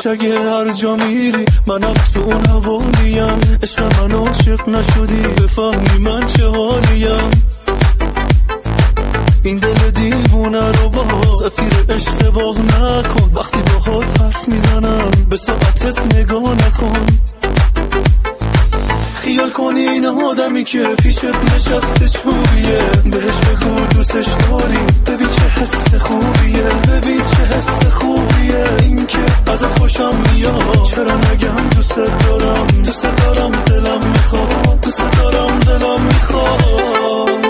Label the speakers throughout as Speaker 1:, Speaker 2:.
Speaker 1: باش اگه هر جا میری منم تو اون حوالیم. عشق من عاشق نشدی بفهمی من چه حالیم. این دل دیوونه رو باز اسیر اشتباه نکن. وقتی باهات حرف میزنم به ساعتت نگاه نکن. خیال کنی این آدمی که پیشت نشسته چوبیه. بهش بگو دوستش داری ببین چه حس خوبیه. ببین چه حس خوبیه. این که ازت خوشم میاد. چرا نگم دوست دارم دوست دارم دلم میخواد. دوست دارم دلم میخواد.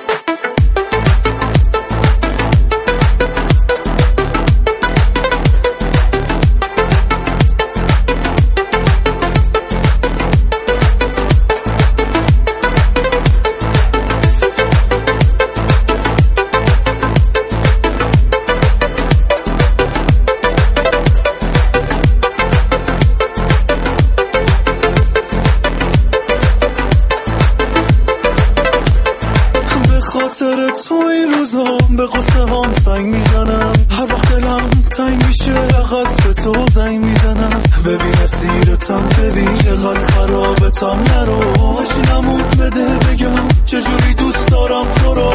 Speaker 1: خاطر تو این روزا به قصه هم سنگ میزنم. هر وقت دلم تنگ میشه فقط به تو زنگ میزنم. ببین اسیرتم ببین چقدر خرابتم. نرو بشینمون بده بگم چجوری دوست دارم تو رو.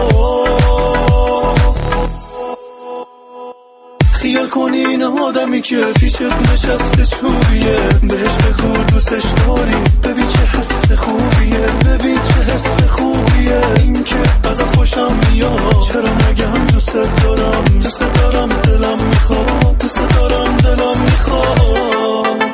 Speaker 1: خیال کنی این آدمی که پیشت نشسته چوبیه. بهش بگو دوستش داری ببین چه حس خوبیه. ببین چه حس خوبیه. این که ازت خوشم میاد. چرا نگم دوست دارم دوست دارم دلم میخواد. دوست دارم دلم میخواد.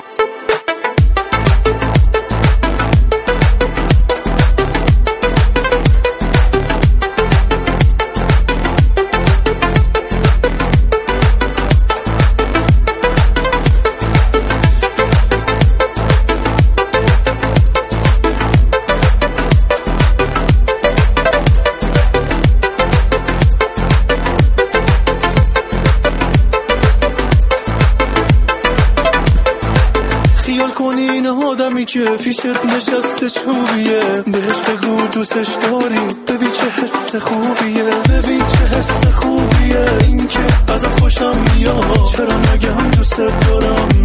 Speaker 1: خیال کنی این آدمی که پیشت نشسته چوبیه. بهش بگو دوستش داری ببین چه حس خوبیه. ببین چه حس خوبیه. این که ازت خوشم میاد. چرا نگم دوست دارم